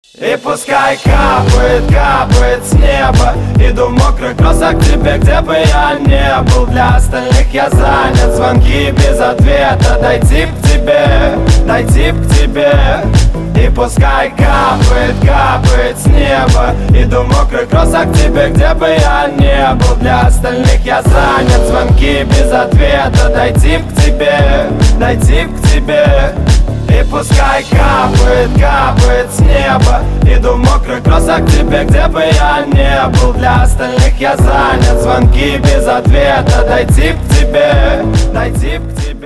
И пускай капает, капает с неба. Иду в мокрых кроссах к тебе, где бы я не был. Для остальных я занят, звонки без ответа. Дойти к тебе, дойти к тебе. И пускай капает, капает с неба. Иду в мокрых кроссах к тебе, где бы я не был. Для остальных я занят, звонки без ответа. Дойти к тебе, дойти к тебе. И пускай капает, капает с неба. Иду в мокрых кроссах к тебе, где бы я не был. Для остальных я занят, звонки без ответа. Дойти к тебе, дойти к тебе.